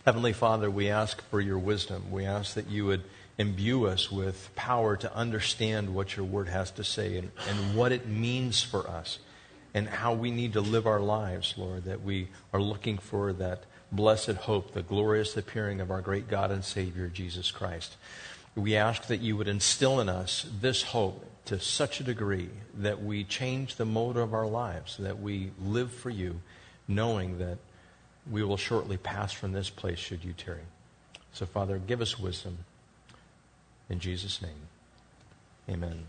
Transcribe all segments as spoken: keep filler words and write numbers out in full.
Heavenly Father, we ask for your wisdom. We ask that you would imbue us with power to understand what your word has to say and, and what it means for us and how we need to live our lives, Lord, that we are looking for that blessed hope, the glorious appearing of our great God and Savior, Jesus Christ. We ask that you would instill in us this hope to such a degree that we change the mode of our lives, that we live for you, knowing that we will shortly pass from this place should you tarry. So, Father, give us wisdom. In Jesus' name, amen.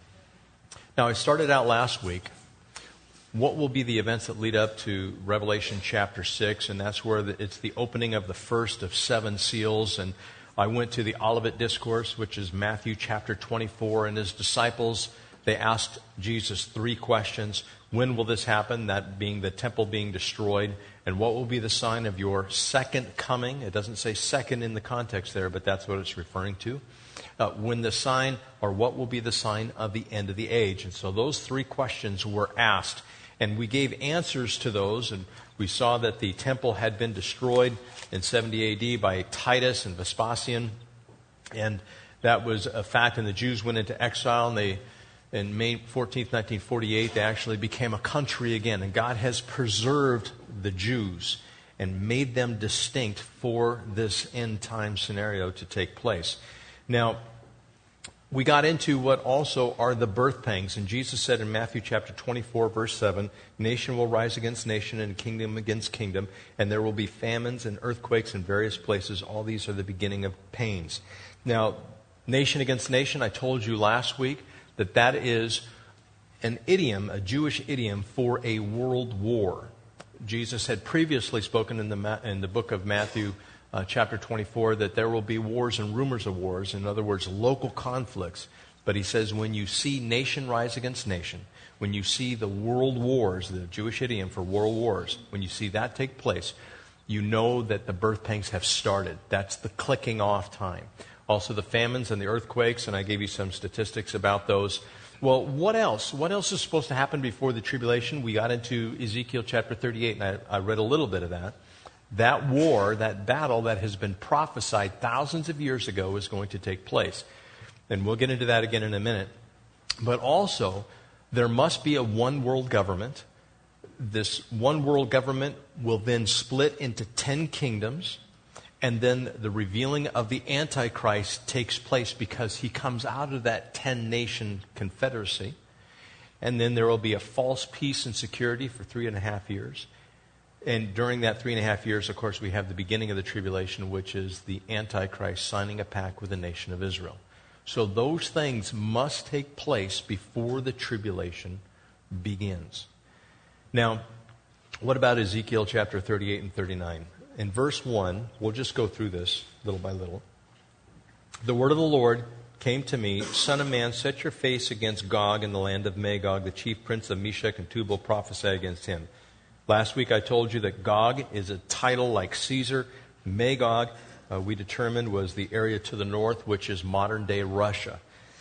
Now, I started out last week, what will be the events that lead up to Revelation chapter six, and that's where the, it's the opening of the first of seven seals, and I went to the Olivet Discourse, which is Matthew chapter twenty-four, and his disciples, they asked Jesus three questions. When will this happen? That being the temple being destroyed. And what will be the sign of your second coming? It doesn't say second in the context there, but that's what it's referring to. Uh, when the sign, or what will be the sign of the end of the age? And so those three questions were asked. And we gave answers to those, and we saw that the temple had been destroyed in seventy A D by Titus and Vespasian. And that was a fact, and the Jews went into exile, and they, in May fourteenth, nineteen forty-eight, they actually became a country again. And God has preserved the Jews and made them distinct for this end time scenario to take place. Now, we got into what also are the birth pangs. And Jesus said in Matthew chapter twenty-four, verse seven, nation will rise against nation and kingdom against kingdom, and there will be famines and earthquakes in various places. All these are the beginning of pains. Now, nation against nation, I told you last week that that is an idiom, a Jewish idiom for a world war. Jesus had previously spoken in the, in the book of Matthew Uh, chapter twenty-four, that there will be wars and rumors of wars, in other words, local conflicts. But he says when you see nation rise against nation, when you see the world wars, the Jewish idiom for world wars, when you see that take place, you know that the birth pangs have started. That's the clicking off time. Also the famines and the earthquakes, and I gave you some statistics about those. Well, what else? What else is supposed to happen before the tribulation? We got into Ezekiel chapter thirty-eight, and I, I read a little bit of that. That war, that battle that has been prophesied thousands of years ago is going to take place. And we'll get into that again in a minute. But also, there must be a one world government. This one world government will then split into ten kingdoms. And then the revealing of the Antichrist takes place because he comes out of that ten-nation confederacy. And then there will be a false peace and security for three and a half years. And during that three and a half years, of course, we have the beginning of the tribulation, which is the Antichrist signing a pact with the nation of Israel. So those things must take place before the tribulation begins. Now, what about Ezekiel chapter thirty-eight and thirty-nine? In verse one, we'll just go through this little by little. The word of the Lord came to me, Son of man, set your face against Gog in the land of Magog, the chief prince of Meshech and Tubal, prophesy against him. Last week I told you that Gog is a title like Caesar. Magog, uh, we determined, was the area to the north, which is modern-day Russia.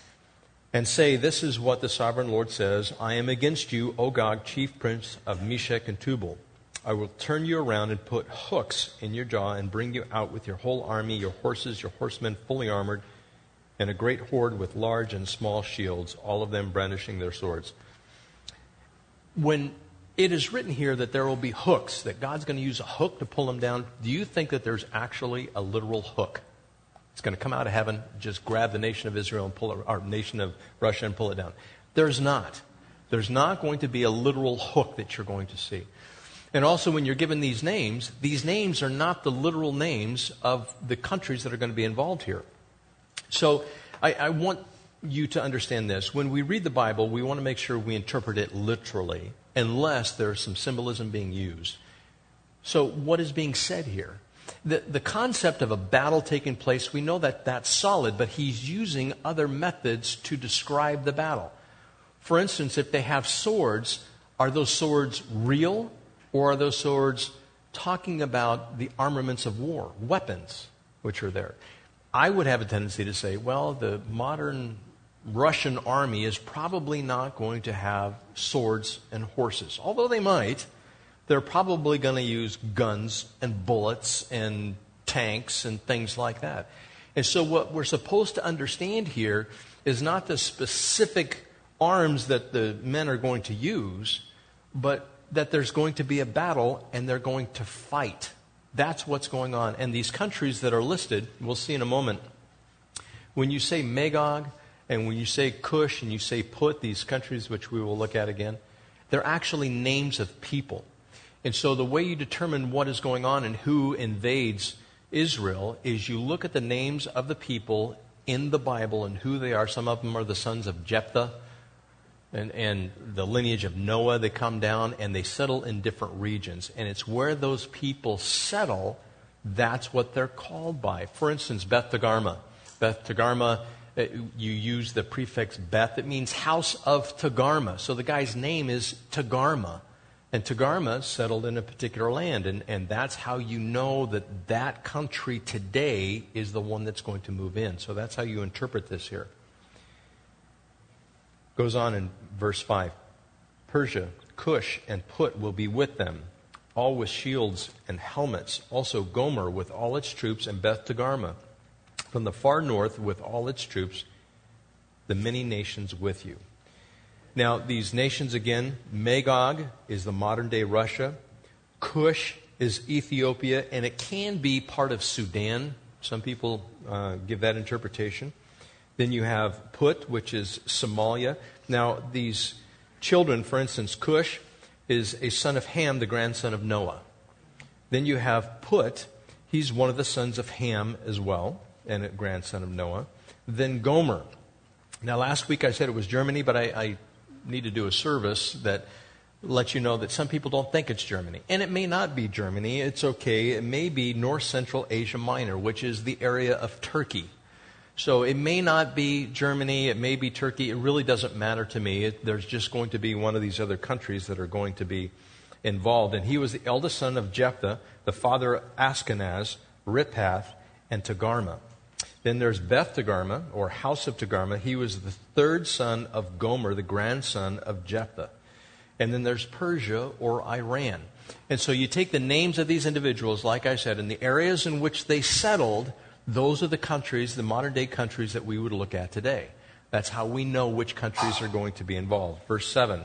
And say, this is what the sovereign Lord says, I am against you, O Gog, chief prince of Meshech and Tubal. I will turn you around and put hooks in your jaw and bring you out with your whole army, your horses, your horsemen fully armored, and a great horde with large and small shields, all of them brandishing their swords. When it is written here that there will be hooks, that God's going to use a hook to pull them down, do you think that there's actually a literal hook? It's going to come out of heaven, just grab the nation of Israel and pull it, or nation of Russia and pull it down. There's not. There's not going to be a literal hook that you're going to see. And also when you're given these names, these names are not the literal names of the countries that are going to be involved here. So I, I want you to understand this. When we read the Bible, we want to make sure we interpret it literally, unless there's some symbolism being used. So what is being said here? The, the concept of a battle taking place, we know that that's solid, but he's using other methods to describe the battle. For instance, if they have swords, are those swords real, or are those swords talking about the armaments of war, weapons which are there? I would have a tendency to say, well, the modern Russian army is probably not going to have swords and horses. Although they might, they're probably going to use guns and bullets and tanks and things like that. And so what we're supposed to understand here is not the specific arms that the men are going to use, but that there's going to be a battle and they're going to fight. That's what's going on. And these countries that are listed, we'll see in a moment, when you say Magog and when you say Cush and you say Put, these countries which we will look at again, they're actually names of people. And so the way you determine what is going on and who invades Israel is you look at the names of the people in the Bible and who they are. Some of them are the sons of Jephthah and, and the lineage of Noah. They come down and they settle in different regions. And it's where those people settle, that's what they're called by. For instance, Beth Togarmah. Beth Togarmah, you use the prefix Beth. It means house of Togarmah. So the guy's name is Togarmah. And Togarmah settled in a particular land. And, and that's how you know that that country today is the one that's going to move in. So that's how you interpret this here. Goes on in verse five. Persia, Cush, and Put will be with them, all with shields and helmets. Also Gomer with all its troops, and Beth Togarmah from the far north with all its troops, the many nations with you. Now, these nations again, Magog is the modern-day Russia. Cush is Ethiopia, and it can be part of Sudan. Some people uh, give that interpretation. Then you have Put, which is Somalia. Now, these children, for instance, Cush is a son of Ham, the grandson of Noah. Then you have Put. He's one of the sons of Ham as well, and a grandson of Noah. Then Gomer. Now, last week I said it was Germany, but I... I need to do a service that lets you know that some people don't think it's Germany. And it may not be Germany. It's okay. It may be North Central Asia Minor, which is the area of Turkey. So it may not be Germany. It may be Turkey. It really doesn't matter to me. It, there's just going to be one of these other countries that are going to be involved. And he was the eldest son of Jephthah, the father of Ashkenaz, Riphath, and Togarmah. Then there's Beth Togarmah, or house of Togarmah. He was the third son of Gomer, the grandson of Jephthah. And then there's Persia, or Iran. And so you take the names of these individuals, like I said, and the areas in which they settled, those are the countries, the modern-day countries that we would look at today. That's how we know which countries are going to be involved. Verse seven.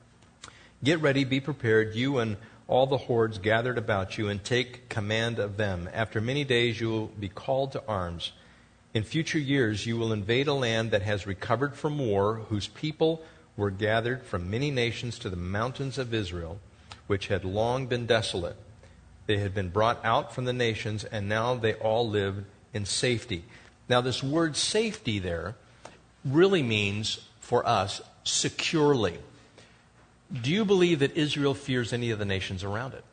Get ready, be prepared, you and all the hordes gathered about you, and take command of them. After many days you will be called to arms. In future years, you will invade a land that has recovered from war, whose people were gathered from many nations to the mountains of Israel, which had long been desolate. They had been brought out from the nations, and now they all lived in safety. Now, this word safety there really means, for us, securely. Do you believe that Israel fears any of the nations around it?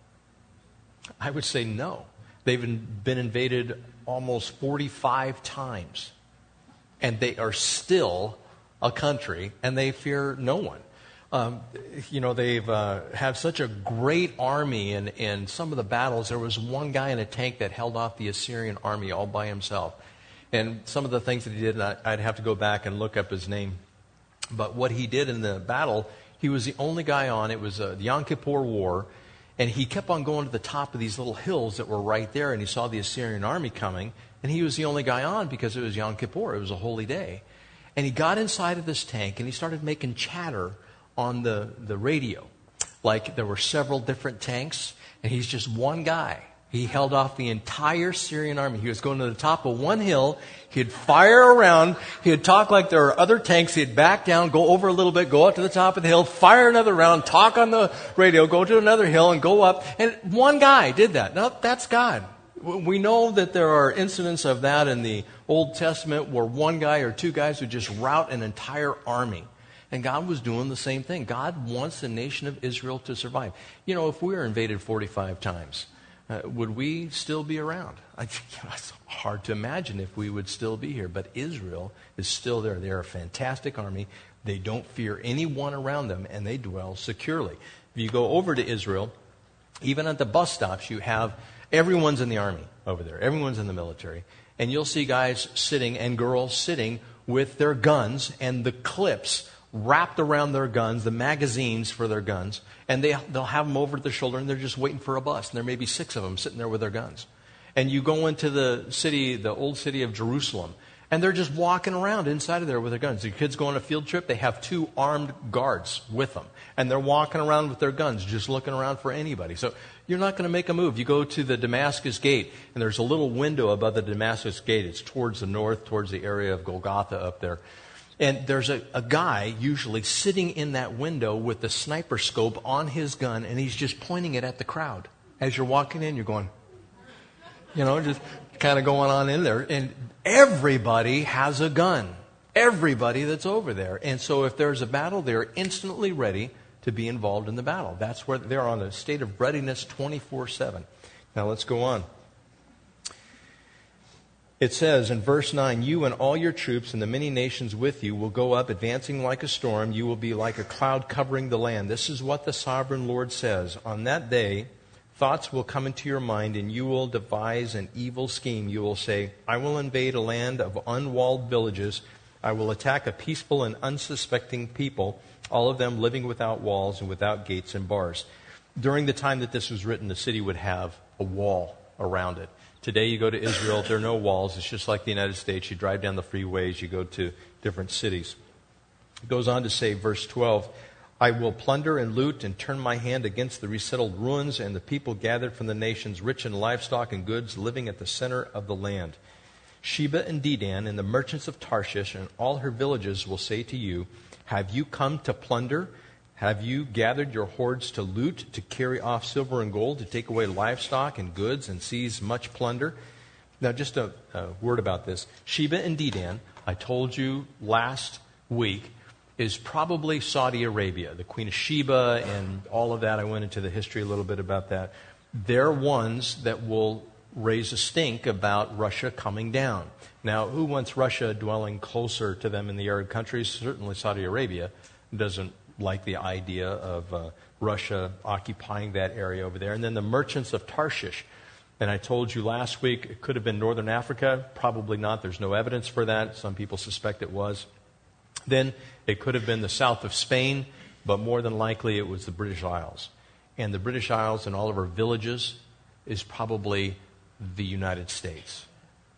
I would say no. They've been invaded almost forty-five times. And they are still a country, and they fear no one. Um, you know, they've uh, have such a great army, and in some of the battles, there was one guy in a tank that held off the Assyrian army all by himself. And some of the things that he did, and I'd have to go back and look up his name. But what he did in the battle, he was the only guy on. It was uh, the Yom Kippur War. And he kept on going to the top of these little hills that were right there, and he saw the Assyrian army coming, and he was the only guy on because it was Yom Kippur. It was a holy day. And he got inside of this tank, and he started making chatter on the, the radio. Like there were several different tanks, and he's just one guy. He held off the entire Syrian army. He was going to the top of one hill. He'd fire around. He'd talk like there were other tanks. He'd back down, go over a little bit, go up to the top of the hill, fire another round, talk on the radio, go to another hill, and go up. And one guy did that. Now, that's God. We know that there are incidents of that in the Old Testament where one guy or two guys would just rout an entire army. And God was doing the same thing. God wants the nation of Israel to survive. You know, if we were invaded forty-five times, Uh, would we still be around? I, you know, it's hard to imagine if we would still be here. But Israel is still there. They're a fantastic army. They don't fear anyone around them, and they dwell securely. If you go over to Israel, even at the bus stops, you have everyone's in the army over there. Everyone's in the military. And you'll see guys sitting and girls sitting with their guns and the clips wrapped around their guns, the magazines for their guns, and they, they'll have them over their shoulder, and they're just waiting for a bus. And there may be six of them sitting there with their guns. And you go into the city, the old city of Jerusalem, and they're just walking around inside of there with their guns. Your kids go on a field trip, they have two armed guards with them. And they're walking around with their guns, just looking around for anybody. So you're not going to make a move. You go to the Damascus Gate, and there's a little window above the Damascus Gate. It's towards the north, towards the area of Golgotha up there. And there's a, a guy usually sitting in that window with the sniper scope on his gun, and he's just pointing it at the crowd. As you're walking in, you're going, you know, just kind of going on in there. And everybody has a gun. Everybody that's over there. And so if there's a battle, they're instantly ready to be involved in the battle. That's where they're on a state of readiness twenty-four seven. Now let's go on. It says in verse nine, you and all your troops and the many nations with you will go up, advancing like a storm. You will be like a cloud covering the land. This is what the sovereign Lord says. On that day, thoughts will come into your mind, and you will devise an evil scheme. You will say, I will invade a land of unwalled villages. I will attack a peaceful and unsuspecting people, all of them living without walls and without gates and bars. During the time that this was written, the city would have a wall around it. Today you go to Israel, there are no walls. It's just like the United States. You drive down the freeways, you go to different cities. It goes on to say, verse twelve, I will plunder and loot and turn my hand against the resettled ruins and the people gathered from the nations, rich in livestock and goods, living at the center of the land. Sheba and Dedan and the merchants of Tarshish and all her villages will say to you, have you come to plunder? Have you gathered your hordes to loot, to carry off silver and gold, to take away livestock and goods and seize much plunder? Now, just a, a word about this. Sheba and Dedan, I told you last week, is probably Saudi Arabia. The Queen of Sheba and all of that. I went into the history a little bit about that. They're ones that will raise a stink about Russia coming down. Now, who wants Russia dwelling closer to them in the Arab countries? Certainly Saudi Arabia doesn't like the idea of uh, Russia occupying that area over there. And then the merchants of Tarshish. And I told you last week it could have been Northern Africa. Probably not. There's no evidence for that. Some people suspect it was. Then it could have been the south of Spain, but more than likely it was the British Isles. And the British Isles and all of our villages is probably the United States.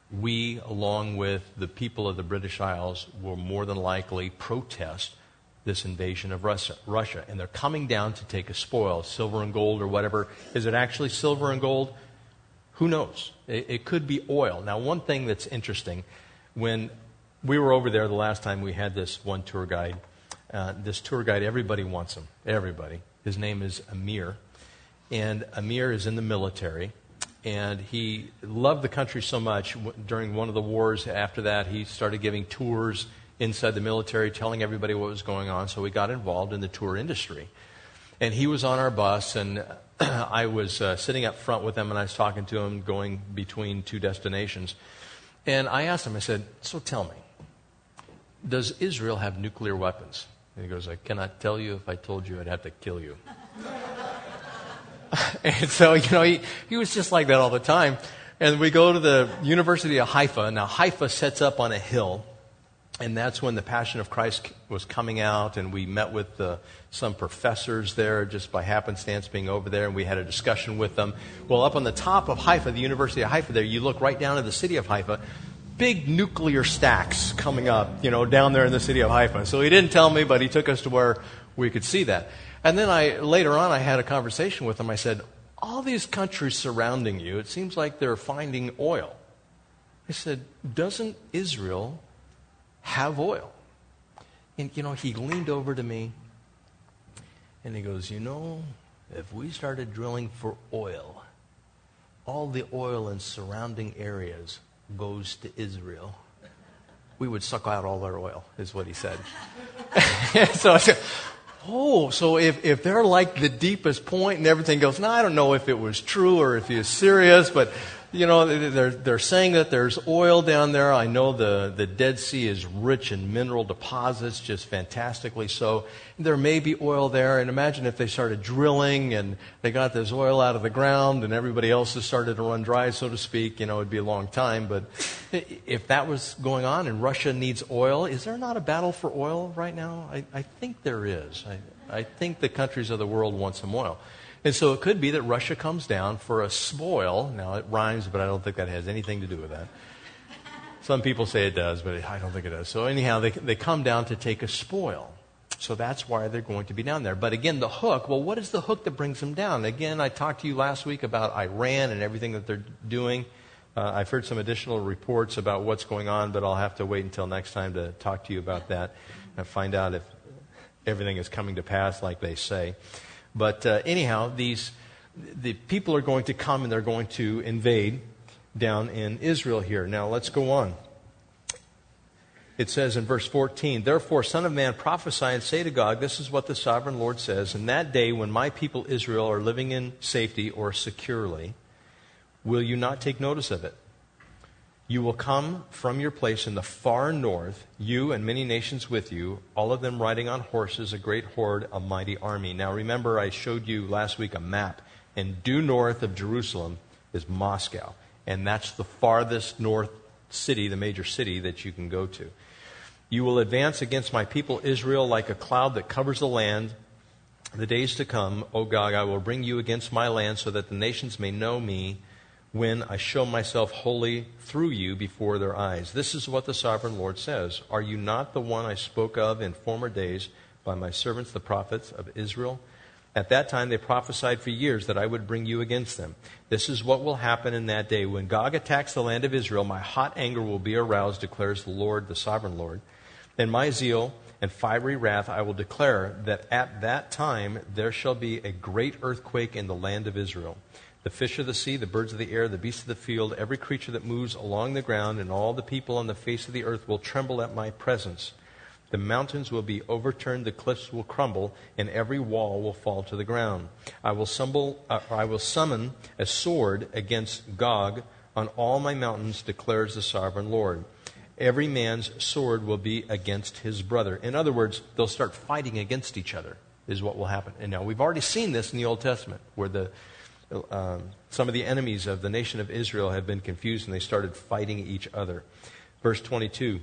We, along with the people of the British Isles, will more than likely protest this invasion of Russia. Russia. And they're coming down to take a spoil, silver and gold or whatever. Is it actually silver and gold? Who knows? It, it could be oil. Now, one thing that's interesting, when we were over there the last time, we had this one tour guide. Uh, this tour guide, everybody wants him. Everybody. His name is Amir. And Amir is in the military. And he loved the country so much. During one of the wars after that, he started giving tours inside the military, telling everybody what was going on. So we got involved in the tour industry. And he was on our bus, and I was uh, sitting up front with him, and I was talking to him, going between two destinations. And I asked him, I said, so tell me, does Israel have nuclear weapons? And he goes, I cannot tell you. If I told you, I'd have to kill you. And so, you know, he, he was just like that all the time. And we go to the University of Haifa. Now, Haifa sets up on a hill. And that's when the Passion of Christ was coming out, and we met with uh, some professors there just by happenstance being over there, and we had a discussion with them. Well, up on the top of Haifa, the University of Haifa there, you look right down at the city of Haifa, big nuclear stacks coming up, you know, down there in the city of Haifa. So he didn't tell me, but he took us to where we could see that. And then I later on, I had a conversation with him. I said, all these countries surrounding you, it seems like they're finding oil. I said, doesn't Israel have oil? And, you know, he leaned over to me and he goes, you know, if we started drilling for oil, all the oil in surrounding areas goes to Israel. We would suck out all their oil, is what he said. So I said, oh, so if, if they're like the deepest point and everything goes, now I don't know if it was true or if he was serious, but you know, they're they're saying that there's oil down there. I know the, the Dead Sea is rich in mineral deposits, just fantastically so. There may be oil there. And imagine if they started drilling and they got this oil out of the ground and everybody else has started to run dry, so to speak. You know, it'd be a long time. But if that was going on and Russia needs oil, is there not a battle for oil right now? I, I think there is. I, I think the countries of the world want some oil. And so it could be that Russia comes down for a spoil. Now, it rhymes, but I don't think that has anything to do with that. Some people say it does, but I don't think it does. So anyhow, they, they come down to take a spoil. So that's why they're going to be down there. But again, the hook, well, what is the hook that brings them down? Again, I talked to you last week about Iran and everything that they're doing. Uh, I've heard some additional reports about what's going on, but I'll have to wait until next time to talk to you about that and find out if everything is coming to pass like they say. But uh, anyhow, these the people are going to come and they're going to invade down in Israel here. Now, let's go on. It says in verse fourteen, "Therefore, Son of Man, prophesy and say to Gog, this is what the sovereign Lord says, in that day when my people Israel are living in safety or securely, will you not take notice of it? You will come from your place in the far north, you and many nations with you, all of them riding on horses, a great horde, a mighty army." Now remember, I showed you last week a map, and due north of Jerusalem is Moscow. And that's the farthest north city, the major city that you can go to. "You will advance against my people Israel like a cloud that covers the land. The days to come, O Gog, I will bring you against my land so that the nations may know me when I show myself holy through you before their eyes. This is what the sovereign Lord says. Are you not the one I spoke of in former days by my servants, the prophets of Israel? At that time they prophesied for years that I would bring you against them. This is what will happen in that day. When Gog attacks the land of Israel, my hot anger will be aroused, declares the Lord, the sovereign Lord. In my zeal and fiery wrath I will declare that at that time there shall be a great earthquake in the land of Israel. The fish of the sea, the birds of the air, the beasts of the field, every creature that moves along the ground, and all the people on the face of the earth will tremble at my presence. The mountains will be overturned, the cliffs will crumble, and every wall will fall to the ground. I will, stumble, uh, I will summon a sword against Gog on all my mountains, declares the sovereign Lord. Every man's sword will be against his brother." In other words, they'll start fighting against each other, is what will happen. And now we've already seen this in the Old Testament, where the um, some of the enemies of the nation of Israel have been confused and they started fighting each other. Verse twenty-two,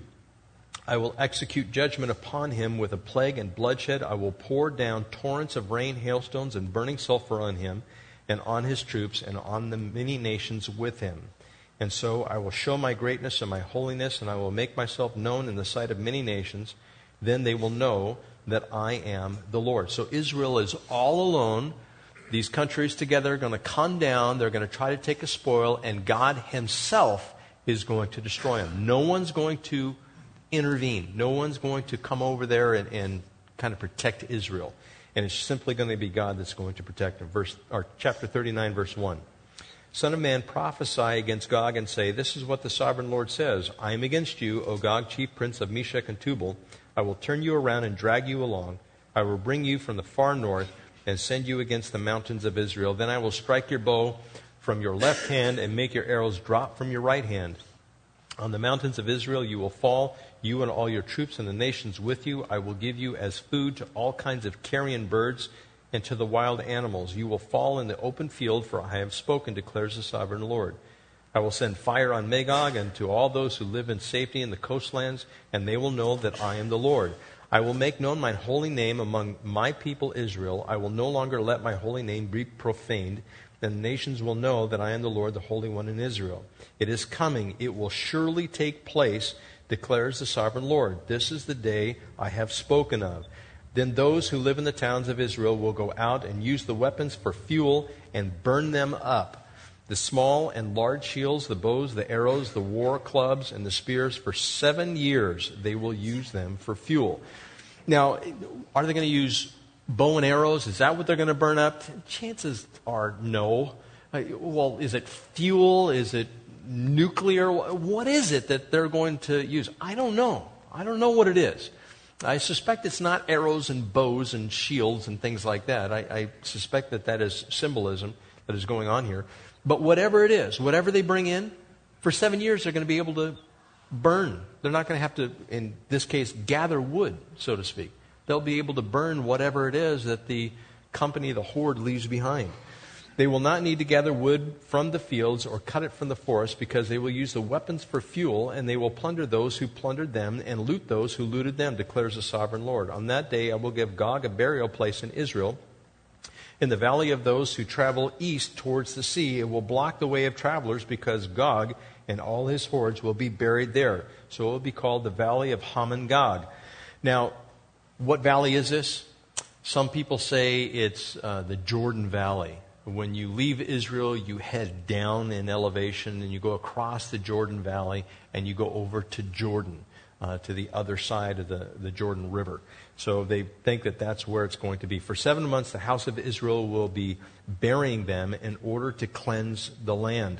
"I will execute judgment upon him with a plague and bloodshed. I will pour down torrents of rain, hailstones, and burning sulfur on him and on his troops and on the many nations with him. And so I will show my greatness and my holiness, and I will make myself known in the sight of many nations. Then they will know that I am the Lord." So Israel is all alone. These countries together are going to come down. They're going to try to take a spoil, and God himself is going to destroy them. No one's going to intervene. No one's going to come over there and, and kind of protect Israel. And it's simply going to be God that's going to protect them. Verse, or chapter thirty-nine, verse one. "Son of man, prophesy against Gog and say, this is what the sovereign Lord says. I am against you, O Gog, chief prince of Meshech and Tubal. I will turn you around and drag you along. I will bring you from the far north and send you against the mountains of Israel. Then I will strike your bow from your left hand and make your arrows drop from your right hand. On the mountains of Israel you will fall, you and all your troops and the nations with you. I will give you as food to all kinds of carrion birds and to the wild animals. You will fall in the open field, for I have spoken, declares the sovereign Lord. I will send fire on Magog and to all those who live in safety in the coastlands, and they will know that I am the Lord. I will make known my holy name among my people Israel. I will no longer let my holy name be profaned. Then the nations will know that I am the Lord, the Holy One in Israel. It is coming. It will surely take place, declares the sovereign Lord. This is the day I have spoken of. Then those who live in the towns of Israel will go out and use the weapons for fuel and burn them up. The small and large shields, the bows, the arrows, the war clubs, and the spears, for seven years they will use them for fuel. Now, are they going to use bow and arrows? Is that what they're going to burn up? Chances are no. Well, is it fuel? Is it nuclear? What is it that they're going to use? I don't know. I don't know what it is. I suspect it's not arrows and bows and shields and things like that. I, I suspect that that is symbolism that is going on here. But whatever it is, whatever they bring in, for seven years they're going to be able to burn. They're not going to have to, in this case, gather wood, so to speak. They'll be able to burn whatever it is that the company, the horde, leaves behind. They will not need to gather wood from the fields or cut it from the forest, because they will use the weapons for fuel, and they will plunder those who plundered them and loot those who looted them, declares the sovereign Lord. On that day I will give Gog a burial place in Israel, In the valley of those who travel east towards the sea, it will block the way of travelers because Gog and all his hordes will be buried there. So it will be called the Valley of Hamon Gog. Now, what valley is this? Some people say it's uh, the Jordan Valley. When you leave Israel, you head down in elevation and you go across the Jordan Valley and you go over to Jordan, uh, to the other side of the, the Jordan River. So they think that that's where it's going to be. For seven months, the house of Israel will be burying them in order to cleanse the land.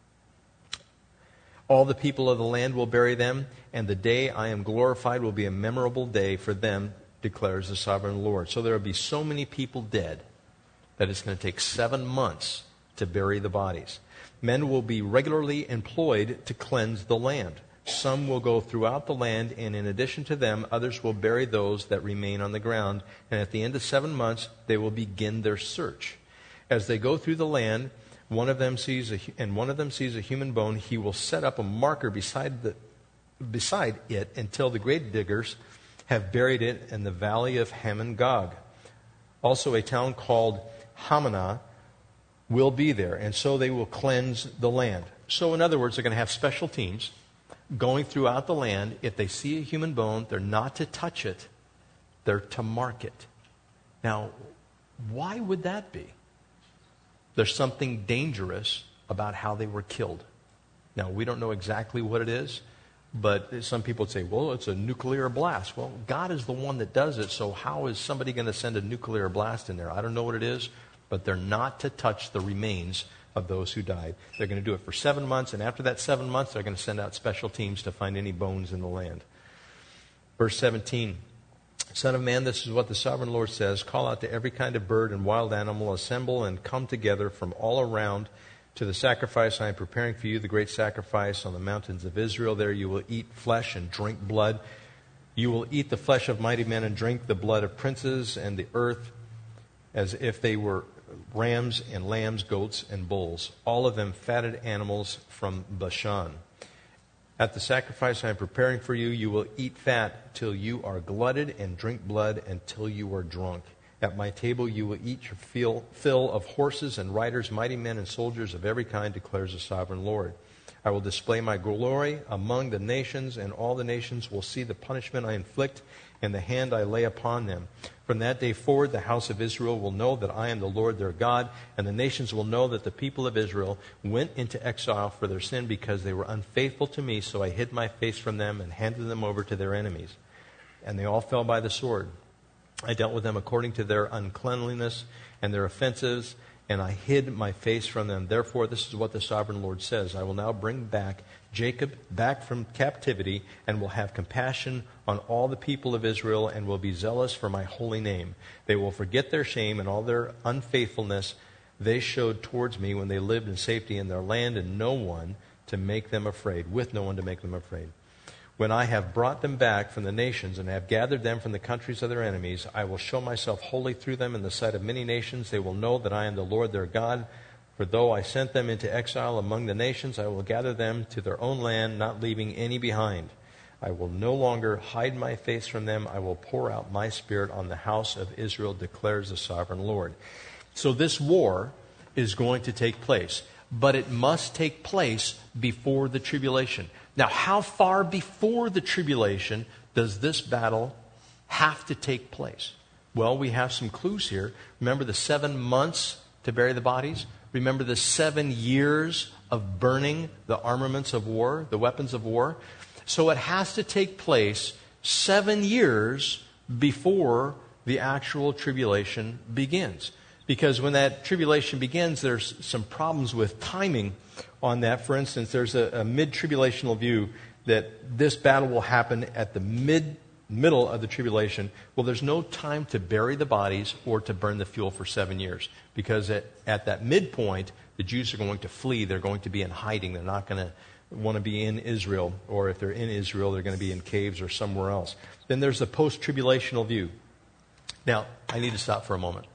All the people of the land will bury them, and the day I am glorified will be a memorable day for them, declares the sovereign Lord. So there will be so many people dead that it's going to take seven months to bury the bodies. Men will be regularly employed to cleanse the land. Some will go throughout the land, and in addition to them, others will bury those that remain on the ground. And at the end of seven months, they will begin their search. As they go through the land, one of them sees a, and one of them sees a human bone, he will set up a marker beside the beside it until the grave diggers have buried it in the valley of Hamon Gog. Also, a town called Hamanah will be there, and so they will cleanse the land. So, in other words, they're going to have special teams going throughout the land. If they see a human bone, they're not to touch it, they're to mark it. Now, why would that be? There's something dangerous about how they were killed. Now, we don't know exactly what it is, but some people would say, well, it's a nuclear blast. Well, God is the one that does it, so how is somebody going to send a nuclear blast in there? I don't know what it is, but they're not to touch the remains of those who died. They're going to do it for seven months, and after that seven months, they're going to send out special teams to find any bones in the land. Verse seventeen, Son of man, this is what the sovereign Lord says. Call out to every kind of bird and wild animal, assemble and come together from all around to the sacrifice I am preparing for you, the great sacrifice on the mountains of Israel. There you will eat flesh and drink blood. You will eat the flesh of mighty men and drink the blood of princes and the earth as if they were rams and lambs, goats and bulls, all of them fatted animals from Bashan. At the sacrifice I am preparing for you, you will eat fat till you are glutted and drink blood until you are drunk. At my table you will eat your fill, fill of horses and riders, mighty men and soldiers of every kind, declares the sovereign Lord. I will display my glory among the nations, and all the nations will see the punishment I inflict and the hand I lay upon them. From that day forward, the house of Israel will know that I am the Lord their God, and the nations will know that the people of Israel went into exile for their sin because they were unfaithful to me, so I hid my face from them and handed them over to their enemies. And they all fell by the sword. I dealt with them according to their uncleanliness and their offenses, and I hid my face from them. Therefore, this is what the sovereign Lord says. I will now bring back Jacob back from captivity, and will have compassion on all the people of Israel, and will be zealous for my holy name. They will forget their shame and all their unfaithfulness they showed towards me when they lived in safety in their land, and no one to make them afraid, with no one to make them afraid. When I have brought them back from the nations and have gathered them from the countries of their enemies, I will show myself holy through them in the sight of many nations. They will know that I am the Lord their God. For though I sent them into exile among the nations, I will gather them to their own land, not leaving any behind. I will no longer hide my face from them. I will pour out my spirit on the house of Israel, declares the sovereign Lord. So this war is going to take place, but it must take place before the tribulation. Now, how far before the tribulation does this battle have to take place? Well, we have some clues here. Remember the seven months to bury the bodies? Remember the seven years of burning the armaments of war, the weapons of war? So it has to take place seven years before the actual tribulation begins. Because when that tribulation begins, there's some problems with timing on that. For instance, there's a, a mid-tribulational view that this battle will happen at the mid middle of the tribulation. Well, there's no time to bury the bodies or to burn the fuel for seven years. Because at, at that midpoint, the Jews are going to flee. They're going to be in hiding. They're not going to want to be in Israel. Or if they're in Israel, they're going to be in caves or somewhere else. Then there's the post-tribulational view. Now, I need to stop for a moment.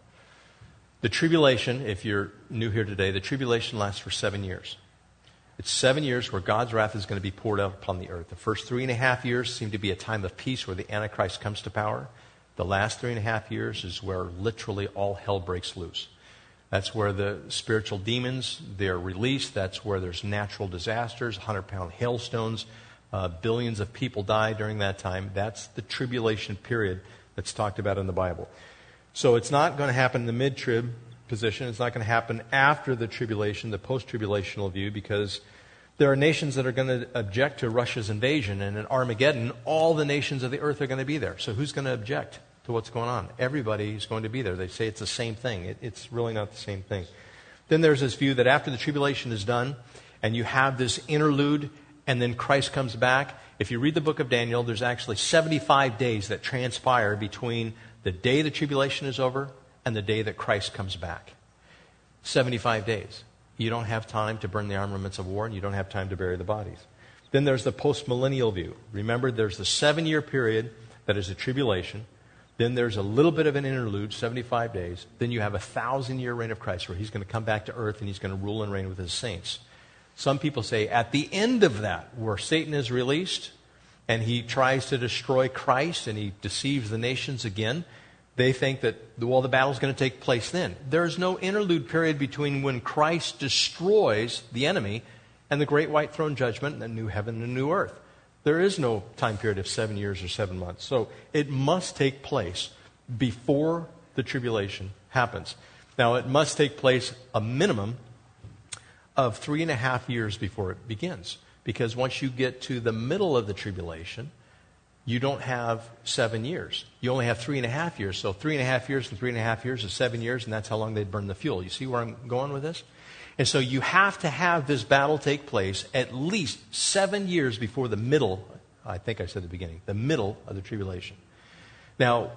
The tribulation, if you're new here today, the tribulation lasts for seven years. It's seven years where God's wrath is going to be poured out upon the earth. The first three and a half years seem to be a time of peace where the Antichrist comes to power. The last three and a half years is where literally all hell breaks loose. That's where the spiritual demons, they're released. That's where there's natural disasters, hundred-pound hailstones. Uh, billions of people die during that time. That's the tribulation period that's talked about in the Bible. So it's not going to happen in the mid-trib position. It's not going to happen after the tribulation, the post-tribulational view, because there are nations that are going to object to Russia's invasion. And in Armageddon, all the nations of the earth are going to be there. So who's going to object to what's going on? Everybody is going to be there. They say it's the same thing. It, it's really not the same thing. Then there's this view that after the tribulation is done, and you have this interlude, and then Christ comes back. If you read the book of Daniel, there's actually seventy-five days that transpire between the day the tribulation is over and the day that Christ comes back. seventy-five days. You don't have time to burn the armaments of war, and you don't have time to bury the bodies. Then there's the post-millennial view. Remember, there's the seven-year period that is a tribulation. Then there's a little bit of an interlude, seventy-five days. Then you have a thousand-year reign of Christ, where he's going to come back to earth and he's going to rule and reign with his saints. Some people say at the end of that, where Satan is released and he tries to destroy Christ and he deceives the nations again, they think that, well, the battle's going to take place then. There's no interlude period between when Christ destroys the enemy and the great white throne judgment and the new heaven and the new earth. There is no time period of seven years or seven months. So it must take place before the tribulation happens. Now, it must take place a minimum of three and a half years before it begins. Because once you get to the middle of the tribulation, you don't have seven years. You only have three and a half years. So three and a half years and three and a half years is seven years, and that's how long they'd burn the fuel. You see where I'm going with this? And so you have to have this battle take place at least seven years before the middle, I think I said the beginning, the middle of the tribulation. Now,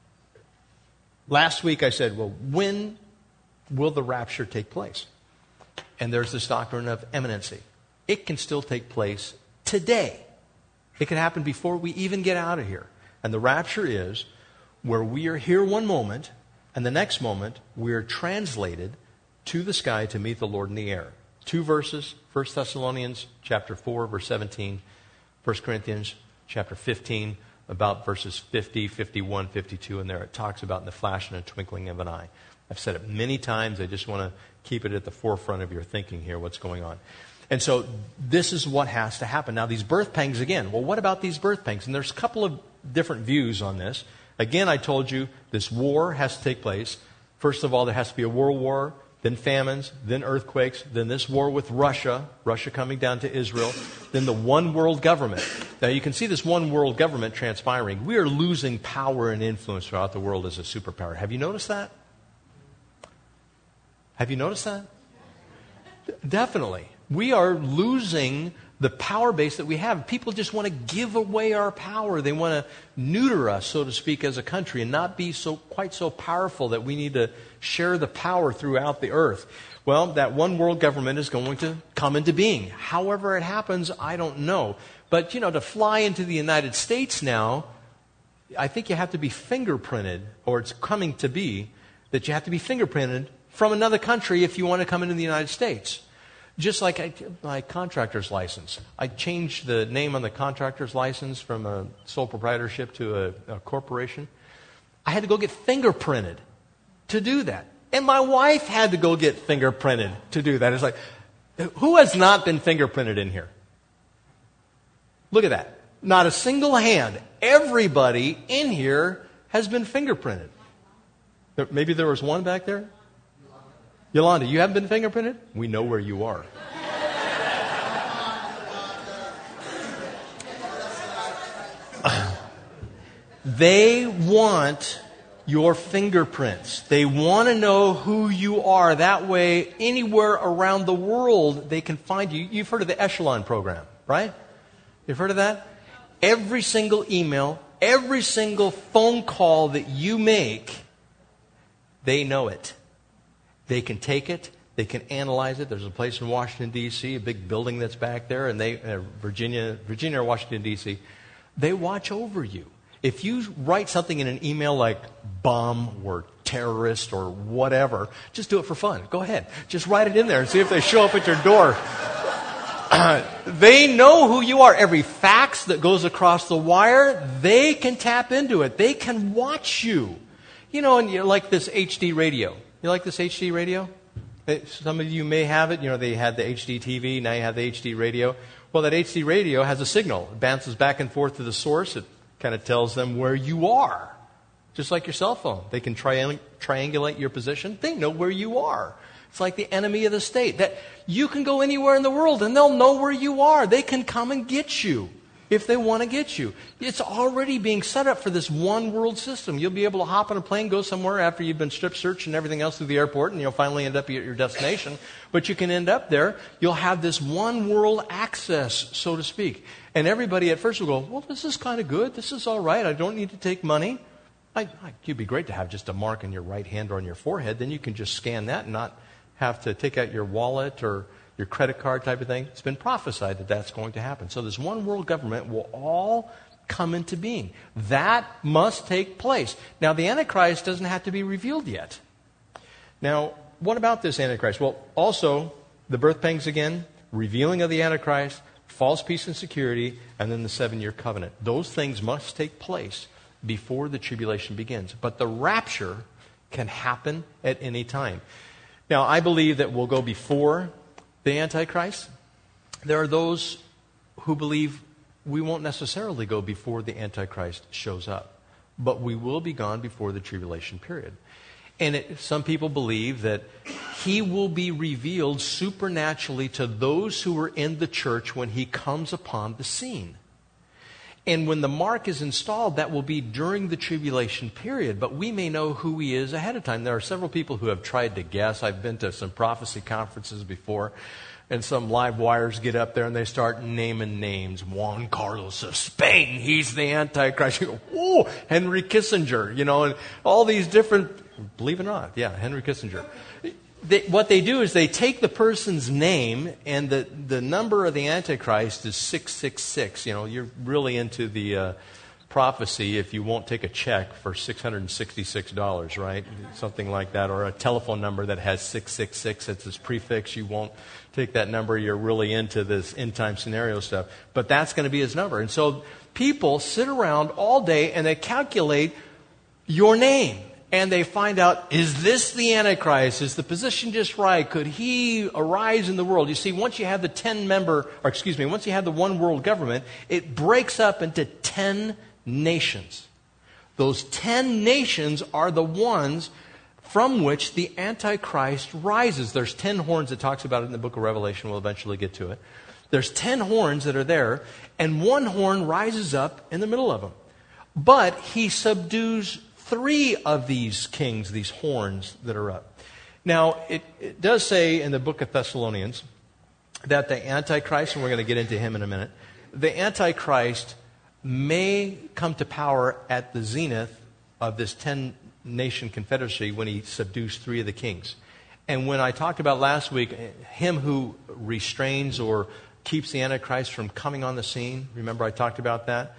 last week I said, well, when will the rapture take place? And there's this doctrine of imminency. It can still take place today. It can happen before we even get out of here. And the rapture is where we are here one moment, and the next moment we are translated to the sky to meet the Lord in the air. Two verses, First Thessalonians chapter four, verse seventeen, First Corinthians chapter fifteen, about verses fifty, fifty-one, fifty-two, and there it talks about in the flash and a twinkling of an eye. I've said it many times. I just want to keep it at the forefront of your thinking here, what's going on. And so this is what has to happen. Now, these birth pangs again. Well, what about these birth pangs? And there's a couple of different views on this. Again, I told you this war has to take place. First of all, there has to be a world war, then famines, then earthquakes, then this war with Russia, Russia coming down to Israel, then the one world government. Now, you can see this one world government transpiring. We are losing power and influence throughout the world as a superpower. Have you noticed that? Have you noticed that? Definitely. We are losing the power base that we have. People just want to give away our power. They want to neuter us, so to speak, as a country and not be so quite so powerful that we need to share the power throughout the earth. Well, that one world government is going to come into being. However it happens, I don't know. But, you know, to fly into the United States now, I think you have to be fingerprinted, or it's coming to be that you have to be fingerprinted from another country if you want to come into the United States. Just like I, my contractor's license. I changed the name on the contractor's license from a sole proprietorship to a, a corporation. I had to go get fingerprinted to do that. And my wife had to go get fingerprinted to do that. It's like, who has not been fingerprinted in here? Look at that. Not a single hand. Everybody in here has been fingerprinted. Maybe there was one back there? Yolanda, you haven't been fingerprinted? We know where you are. They want your fingerprints. They want to know who you are. That way, anywhere around the world, they can find you. You've heard of the Echelon program, right? You've heard of that? Every single email, every single phone call that you make, they know it. They can take it. They can analyze it. There's a place in Washington, D C, a big building that's back there, and they, uh, Virginia, Virginia or Washington, D C, they watch over you. If you write something in an email like bomb or terrorist or whatever, just do it for fun. Go ahead. Just write it in there and see if they show up at your door. They know who you are. Every fax that goes across the wire, they can tap into it. They can watch you. You know, and you like this H D radio. You like this H D radio? Some of you may have it. You know, they had the H D T V, now you have the H D radio. Well, that H D radio has a signal. It bounces back and forth to the source. It kind of tells them where you are. Just like your cell phone. They can tri- triangulate your position. They know where you are. It's like the enemy of the state. That you can go anywhere in the world and they'll know where you are. They can come and get you if they want to get you. It's already being set up for this one world system. You'll be able to hop on a plane, go somewhere after you've been strip searched and everything else through the airport, and you'll finally end up at your destination. But you can end up there. You'll have this one world access, so to speak. And everybody at first will go, well, this is kind of good. This is all right. I don't need to take money. I, I, it'd be great to have just a mark on your right hand or on your forehead. Then you can just scan that and not have to take out your wallet or your credit card type of thing. It's been prophesied that that's going to happen. So this one world government will all come into being. That must take place. Now, the Antichrist doesn't have to be revealed yet. Now, what about this Antichrist? Well, also, the birth pangs again, revealing of the Antichrist, false peace and security, and then the seven-year covenant. Those things must take place before the tribulation begins. But the rapture can happen at any time. Now, I believe that we'll go before the Antichrist. There are those who believe we won't necessarily go before the Antichrist shows up, but we will be gone before the tribulation period. And it, some people believe that he will be revealed supernaturally to those who are in the church when he comes upon the scene. And when the mark is installed, that will be during the tribulation period. But we may know who he is ahead of time. There are several people who have tried to guess. I've been to some prophecy conferences before. And some live wires get up there and they start naming names. Juan Carlos of Spain, he's the Antichrist. You go, whoa, Henry Kissinger, you know, and all these different, believe it or not, yeah, Henry Kissinger. They, what they do is they take the person's name, and the, the number of the Antichrist is six six six. You know, you're really into the uh, prophecy if you won't take a check for six hundred sixty-six dollars, right? Something like that. Or a telephone number that has six six six. It's this prefix. You won't take that number. You're really into this end-time scenario stuff. But that's going to be his number. And so people sit around all day and they calculate your name. And they find out, is this the Antichrist? Is the position just right? Could he arise in the world? You see, once you have the ten member, or excuse me, once you have the one world government, it breaks up into ten nations. Those ten nations are the ones from which the Antichrist rises. There's ten horns. It talks about it in the book of Revelation. We'll eventually get to it. There's ten horns that are there, and one horn rises up in the middle of them. But he subdues three of these kings, these horns that are up. Now, it, it does say in the book of Thessalonians that the Antichrist, and we're going to get into him in a minute, the Antichrist may come to power at the zenith of this ten-nation confederacy when he subdues three of the kings. And when I talked about last week, him who restrains or keeps the Antichrist from coming on the scene, remember I talked about that?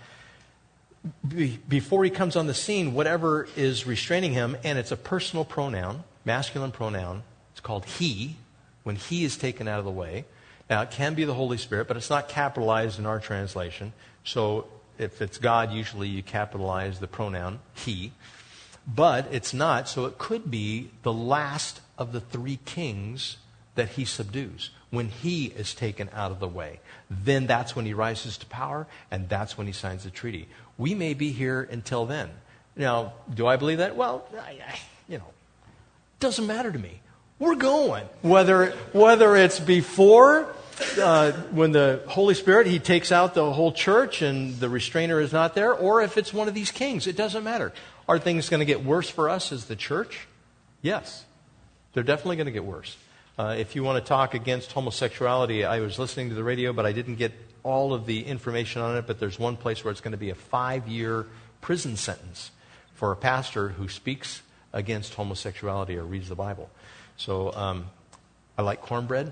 Before he comes on the scene, whatever is restraining him, and it's a personal pronoun, masculine pronoun, it's called he, when he is taken out of the way. Now, it can be the Holy Spirit, but it's not capitalized in our translation. So if it's God, usually you capitalize the pronoun he. But it's not, so it could be the last of the three kings that he subdues. When he is taken out of the way, then that's when he rises to power, and that's when he signs the treaty. We may be here until then. Now, do I believe that? Well, I, I, you know, doesn't matter to me. We're going. Whether whether it's before, uh, when the Holy Spirit, he takes out the whole church and the restrainer is not there, or if it's one of these kings, it doesn't matter. Are things going to get worse for us as the church? Yes. They're definitely going to get worse. Uh, if you want to talk against homosexuality, I was listening to the radio, but I didn't get all of the information on it, but there's one place where it's going to be a five-year prison sentence for a pastor who speaks against homosexuality or reads the Bible. So um, I like cornbread,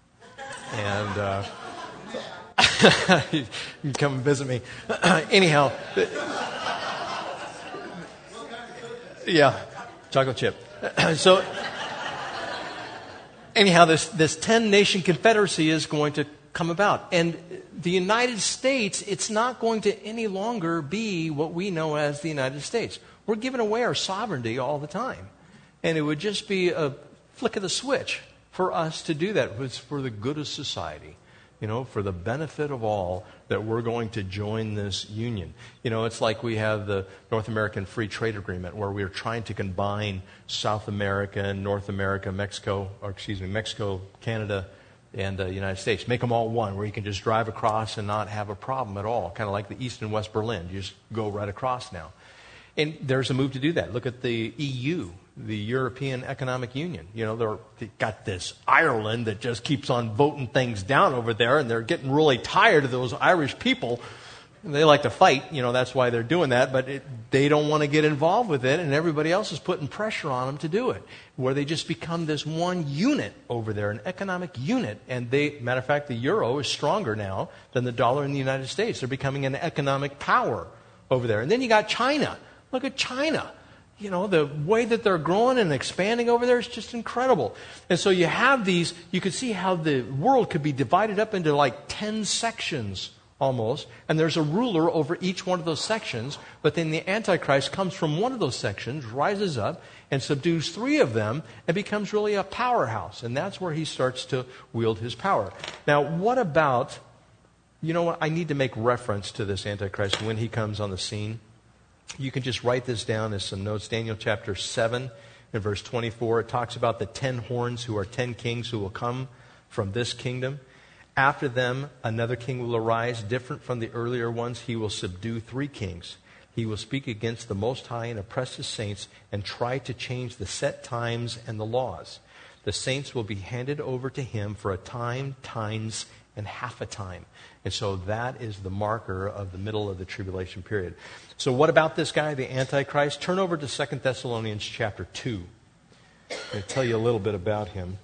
and uh, you can come and visit me. Anyhow, yeah, chocolate chip. So anyhow, this, this ten-nation confederacy is going to come about. And the United States, it's not going to any longer be what we know as the United States. We're giving away our sovereignty all the time. And it would just be a flick of the switch for us to do that. It's for the good of society, you know, for the benefit of all, that we're going to join this union. You know, it's like we have the North American Free Trade Agreement, where we're trying to combine South America and North America, Mexico, or excuse me, Mexico, Canada, and the United States. Make them all one, where you can just drive across and not have a problem at all. Kind of like the East and West Berlin. You just go right across now. And there's a move to do that. Look at the E U, the European Economic Union. You know, they're, they've got this Ireland that just keeps on voting things down over there, and they're getting really tired of those Irish people. They like to fight, you know, that's why they're doing that, but it, they don't want to get involved with it, and everybody else is putting pressure on them to do it, where they just become this one unit over there, an economic unit. And they, matter of fact, the euro is stronger now than the dollar in the United States. They're becoming an economic power over there. And then you got China. Look at China. You know, the way that they're growing and expanding over there is just incredible. And so you have these, you can see how the world could be divided up into like ten sections almost, and there's a ruler over each one of those sections, but then the Antichrist comes from one of those sections, rises up, and subdues three of them, and becomes really a powerhouse. And that's where he starts to wield his power. Now, what about, you know what, I need to make reference to this Antichrist when he comes on the scene. You can just write this down as some notes. Daniel chapter seven and verse twenty-four. It talks about the ten horns, who are ten kings who will come from this kingdom. After them, another king will arise, different from the earlier ones. He will subdue three kings. He will speak against the Most High and oppress his saints and try to change the set times and the laws. The saints will be handed over to him for a time, times, and half a time. And so that is the marker of the middle of the tribulation period. So what about this guy, the Antichrist? Turn over to Second Thessalonians chapter two. I'm going to tell you a little bit about him.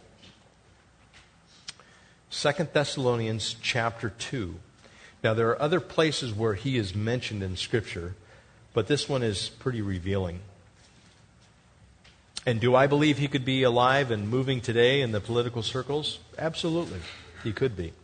Second Thessalonians chapter two. Now, there are other places where he is mentioned in Scripture, but this one is pretty revealing. And do I believe he could be alive and moving today in the political circles? Absolutely, he could be.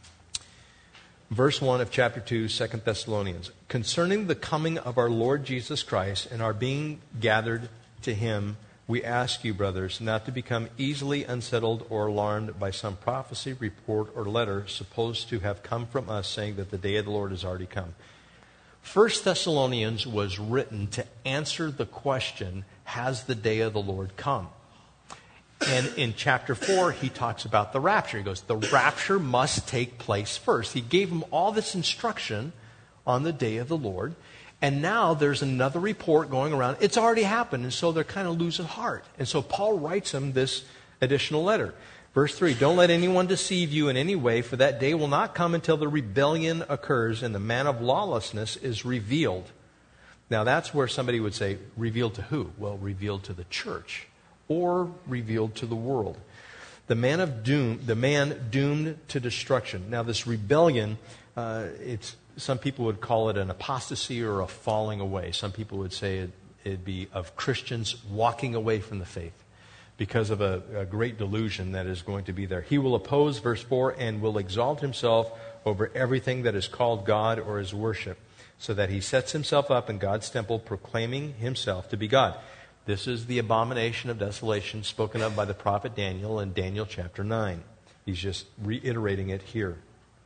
Verse one of chapter two, Second Thessalonians. Concerning the coming of our Lord Jesus Christ and our being gathered to him, we ask you, brothers, not to become easily unsettled or alarmed by some prophecy, report, or letter supposed to have come from us, saying that the day of the Lord has already come. First Thessalonians was written to answer the question, has the day of the Lord come? And in chapter four, he talks about the rapture. He goes, the rapture must take place first. He gave them all this instruction on the day of the Lord. And now there's another report going around. It's already happened, and so they're kind of losing heart. And so Paul writes them this additional letter. Verse three, don't let anyone deceive you in any way, for that day will not come until the rebellion occurs and the man of lawlessness is revealed. Now that's where somebody would say, revealed to who? Well, revealed to the church or revealed to the world. The man of doom, the man doomed to destruction. Now this rebellion, uh, it's some people would call it an apostasy or a falling away. Some people would say it, it'd be of Christians walking away from the faith because of a, a great delusion that is going to be there. He will oppose, verse four, and will exalt himself over everything that is called God or is worship, so that he sets himself up in God's temple, proclaiming himself to be God. This is the abomination of desolation spoken of by the prophet Daniel in Daniel chapter nine. He's just reiterating it here.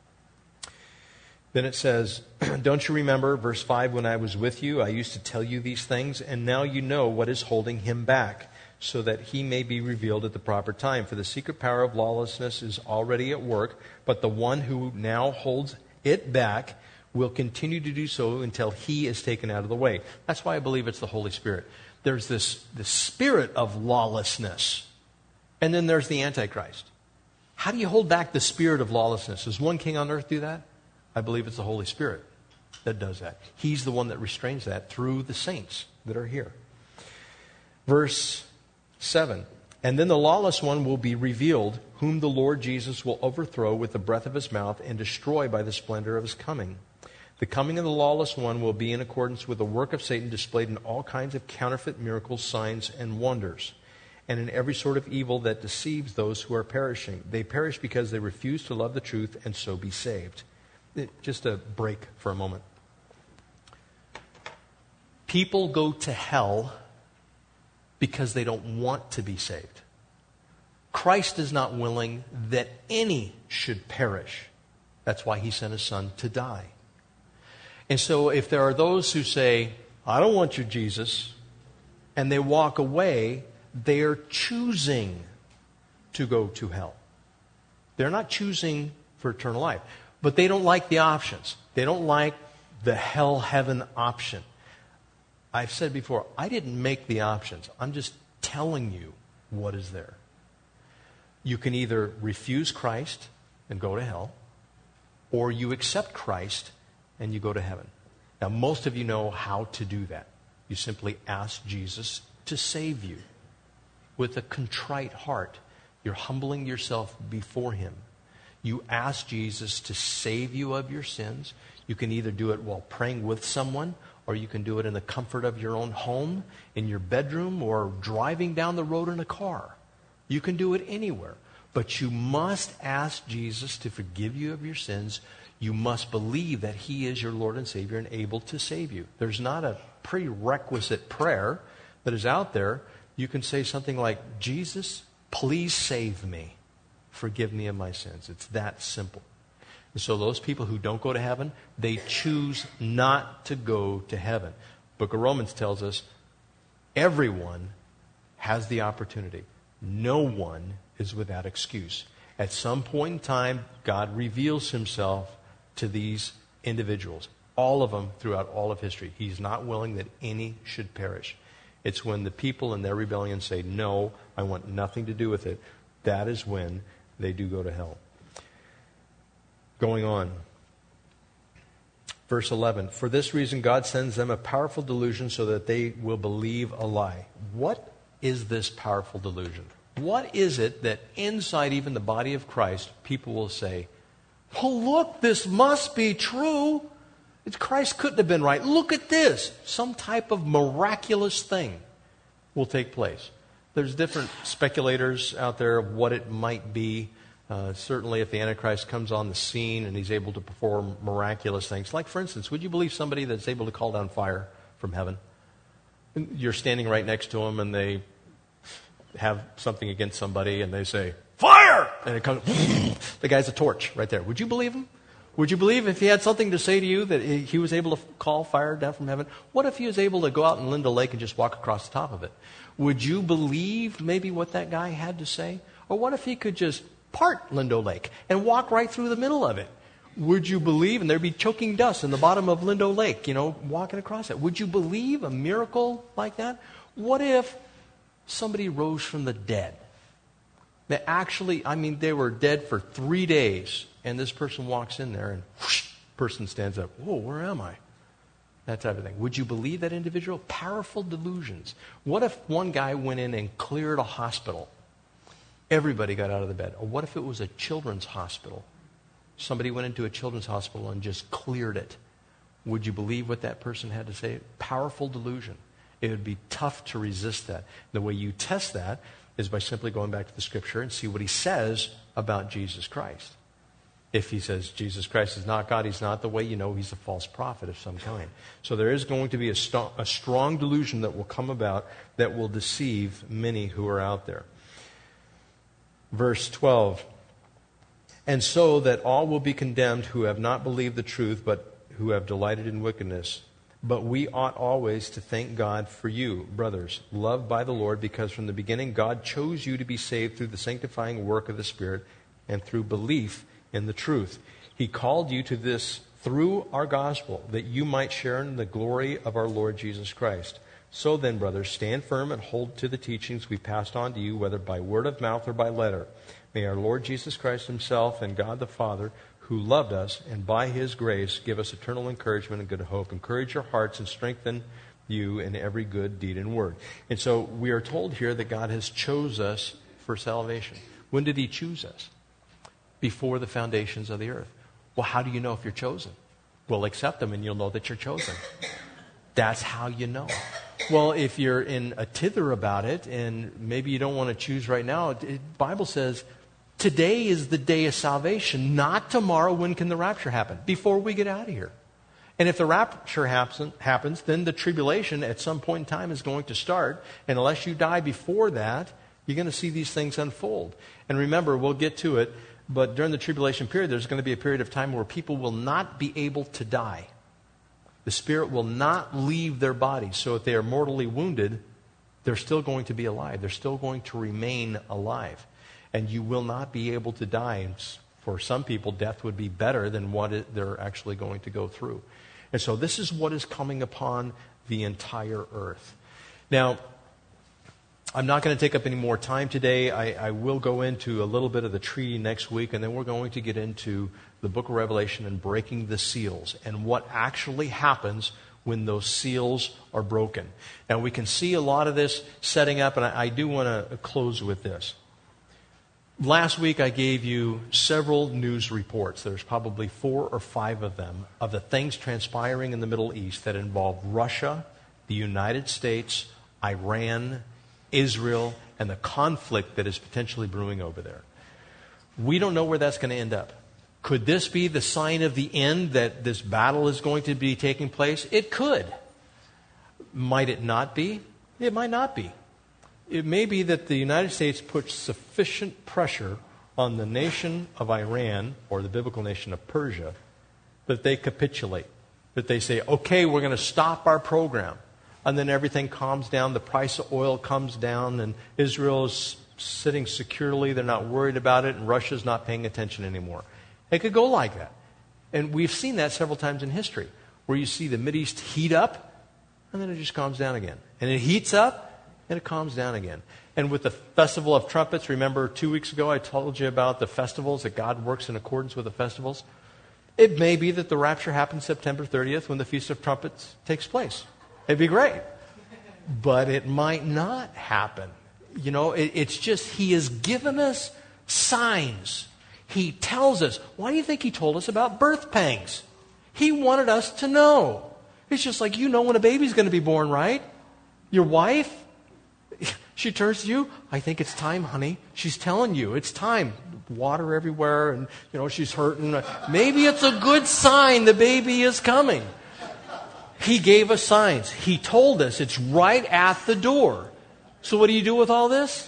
Then it says, don't you remember, verse five, when I was with you, I used to tell you these things, and now you know what is holding him back, so that he may be revealed at the proper time. For the secret power of lawlessness is already at work, but the one who now holds it back will continue to do so until he is taken out of the way. That's why I believe it's the Holy Spirit. There's this, this spirit of lawlessness, and then there's the Antichrist. How do you hold back the spirit of lawlessness? Does one king on earth do that? I believe it's the Holy Spirit that does that. He's the one that restrains that through the saints that are here. Verse seven. And then the lawless one will be revealed, whom the Lord Jesus will overthrow with the breath of his mouth and destroy by the splendor of his coming. The coming of the lawless one will be in accordance with the work of Satan displayed in all kinds of counterfeit miracles, signs, and wonders. and in every sort of evil that deceives those who are perishing. They perish because they refuse to love the truth and so be saved. It, just a break for a moment. People go to hell because they don't want to be saved. Christ is not willing that any should perish. That's why he sent his son to die. And so if there are those who say, I don't want you, Jesus, and they walk away, they are choosing to go to hell. They're not choosing for eternal life. But they don't like the options. They don't like the hell-heaven option. I've said before, I didn't make the options. I'm just telling you what is there. You can either refuse Christ and go to hell, or you accept Christ and you go to heaven. Now, most of you know how to do that. You simply ask Jesus to save you with a contrite heart. You're humbling yourself before him. You ask Jesus to save you of your sins. You can either do it while praying with someone, or you can do it in the comfort of your own home, in your bedroom, or driving down the road in a car. You can do it anywhere. But you must ask Jesus to forgive you of your sins. You must believe that he is your Lord and Savior and able to save you. There's not a prerequisite prayer that is out there. You can say something like, Jesus, please save me. Forgive me of my sins. It's that simple. And so those people who don't go to heaven, they choose not to go to heaven. Book of Romans tells us everyone has the opportunity. No one is without excuse. At some point in time, God reveals himself to these individuals. All of them throughout all of history. He's not willing that any should perish. It's when the people in their rebellion say, no, I want nothing to do with it. That is when they do go to hell. Going on. Verse eleven. For this reason God sends them a powerful delusion so that they will believe a lie. What is this powerful delusion? What is it that inside even the body of Christ, people will say, well, look, this must be true. Christ couldn't have been right. Look at this. Some type of miraculous thing will take place. There's different speculators out there of what it might be. Uh, certainly if the Antichrist comes on the scene and he's able to perform miraculous things. Like, for instance, would you believe somebody that's able to call down fire from heaven? You're standing right next to him and they have something against somebody and they say, fire! And it comes, the guy's a torch right there. Would you believe him? Would you believe if he had something to say to you that he was able to call fire down from heaven? What if he was able to go out in Lindo Lake and just walk across the top of it? Would you believe maybe what that guy had to say? Or what if he could just part Lindo Lake and walk right through the middle of it? Would you believe, and there'd be choking dust in the bottom of Lindo Lake, you know, walking across it. Would you believe a miracle like that? What if somebody rose from the dead? That actually, I mean, they were dead for three days, and this person walks in there, and whoosh, person stands up. Whoa, where am I? That type of thing. Would you believe that individual? Powerful delusions. What if one guy went in and cleared a hospital? Everybody got out of the bed. Or what if it was a children's hospital? Somebody went into a children's hospital and just cleared it. Would you believe what that person had to say? Powerful delusion. It would be tough to resist that. The way you test that is by simply going back to the Scripture and see what he says about Jesus Christ. If he says Jesus Christ is not God, he's not the way, you know he's a false prophet of some kind. So there is going to be a, st- a strong delusion that will come about that will deceive many who are out there. Verse twelve. And so that all will be condemned who have not believed the truth, but who have delighted in wickedness. But we ought always to thank God for you, brothers, loved by the Lord, because from the beginning God chose you to be saved through the sanctifying work of the Spirit and through belief in the truth. He called you to this through our gospel, that you might share in the glory of our Lord Jesus Christ. So then, brothers, stand firm and hold to the teachings we passed on to you, whether by word of mouth or by letter. May our Lord Jesus Christ himself and God the Father, who loved us and by his grace give us eternal encouragement and good hope, encourage your hearts and strengthen you in every good deed and word. And so we are told here that God has chose us for salvation. When did he choose us? Before the foundations of the earth. Well, how do you know if you're chosen? Well, accept them and you'll know that you're chosen. That's how you know. Well, if you're in a tither about it, and maybe you don't want to choose right now, the Bible says today is the day of salvation, not tomorrow. When can the rapture happen? Before we get out of here. And if the rapture happens, then the tribulation at some point in time is going to start. And unless you die before that, you're going to see these things unfold. And remember, we'll get to it, but during the tribulation period, there's going to be a period of time where people will not be able to die. The spirit will not leave their body. So if they are mortally wounded, they're still going to be alive. They're still going to remain alive. And you will not be able to die. And for some people, death would be better than what it, they're actually going to go through. And so this is what is coming upon the entire earth. Now, I'm not going to take up any more time today. I, I will go into a little bit of the treaty next week, and then we're going to get into the book of Revelation and breaking the seals and what actually happens when those seals are broken. Now, we can see a lot of this setting up, and I, I do want to close with this. Last week, I gave you several news reports. There's probably four or five of them, of the things transpiring in the Middle East that involve Russia, the United States, Iran, Israel, and the conflict that is potentially brewing over there. We don't know where that's going to end up. Could this be the sign of the end, that this battle is going to be taking place? It could. Might it not be? It might not be. It may be that the United States puts sufficient pressure on the nation of Iran, or the biblical nation of Persia, that they capitulate. That they say, okay, we're going to stop our program. And then everything calms down, the price of oil comes down, and Israel is sitting securely, they're not worried about it, and Russia's not paying attention anymore. It could go like that. And we've seen that several times in history, where you see the Mideast heat up, and then it just calms down again. And it heats up, and it calms down again. And with the Festival of Trumpets, remember two weeks ago I told you about the festivals, that God works in accordance with the festivals? It may be that the rapture happens September thirtieth when the Feast of Trumpets takes place. It'd be great. But it might not happen. You know, it, it's just He has given us signs. He tells us. Why do you think He told us about birth pangs? He wanted us to know. It's just like, you know when a baby's going to be born, right? Your wife, she turns to you, I think it's time, honey. She's telling you, it's time. Water everywhere, and, you know, she's hurting. Maybe it's a good sign the baby is coming. He gave us signs. He told us it's right at the door. So what do you do with all this?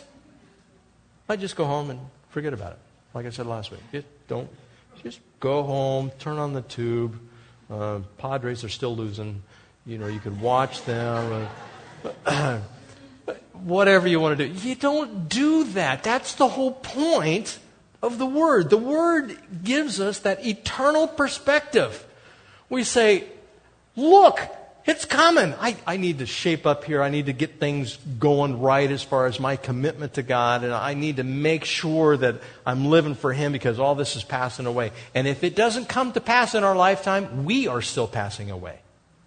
I just go home and forget about it. Like I said last week. Just don't. Just go home, turn on the tube. Uh, Padres are still losing. You know, you could watch them. Uh, whatever you want to do. You don't do that. That's the whole point of the Word. The Word gives us that eternal perspective. We say, look, it's coming. I, I need to shape up here. I need to get things going right as far as my commitment to God. And I need to make sure that I'm living for Him, because all this is passing away. And if it doesn't come to pass in our lifetime, we are still passing away.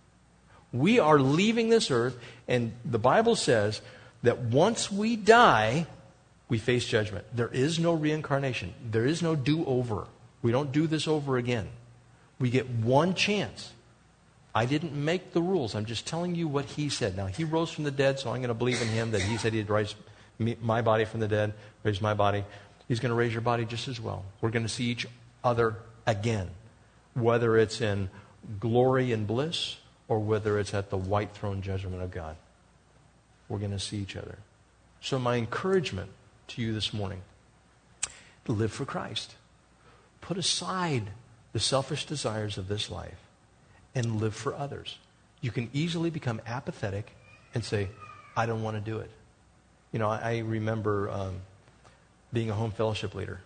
We are leaving this earth. And the Bible says that once we die, we face judgment. There is no reincarnation. There is no do-over. We don't do this over again. We get one chance. I didn't make the rules. I'm just telling you what He said. Now, He rose from the dead, so I'm going to believe in Him that He said He'd raise me, my body from the dead, raise my body. He's going to raise your body just as well. We're going to see each other again, whether it's in glory and bliss or whether it's at the white throne judgment of God. We're going to see each other. So my encouragement to you this morning, live for Christ. Put aside the selfish desires of this life and live for others. You can easily become apathetic and say, I don't want to do it. You know, I, I remember um, being a home fellowship leader.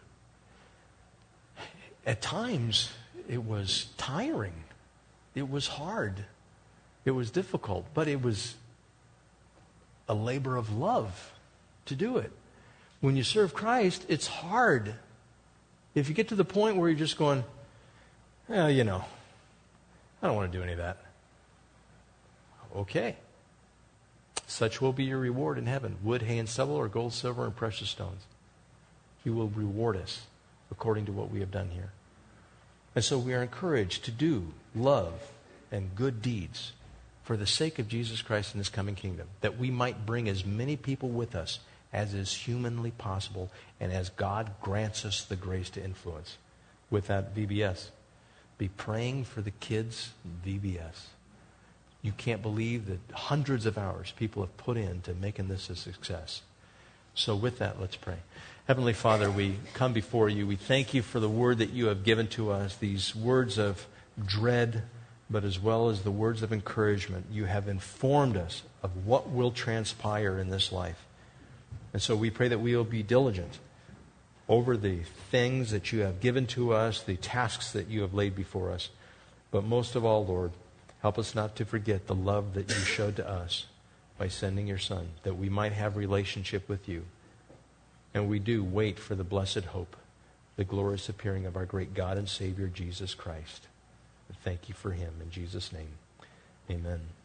At times, it was tiring. It was hard. It was difficult. But it was a labor of love to do it. When you serve Christ, it's hard. If you get to the point where you're just going, well, you know, I don't want to do any of that. Okay. Such will be your reward in heaven. Wood, hay, and stubble, or gold, silver, and precious stones. He will reward us according to what we have done here. And so we are encouraged to do love and good deeds for the sake of Jesus Christ and his coming kingdom, that we might bring as many people with us as is humanly possible and as God grants us the grace to influence. With that, V B S, be praying for the kids in V B S. You can't believe the hundreds of hours people have put into making this a success. So with that, let's pray. Heavenly Father, we come before you. We thank you for the word that you have given to us, these words of dread, but as well as the words of encouragement. You have informed us of what will transpire in this life. And so we pray that we will be diligent over the things that you have given to us, the tasks that you have laid before us. But most of all, Lord, help us not to forget the love that you showed to us by sending your Son, that we might have relationship with you. And we do wait for the blessed hope, the glorious appearing of our great God and Savior, Jesus Christ. Thank you for him. In Jesus' name, amen.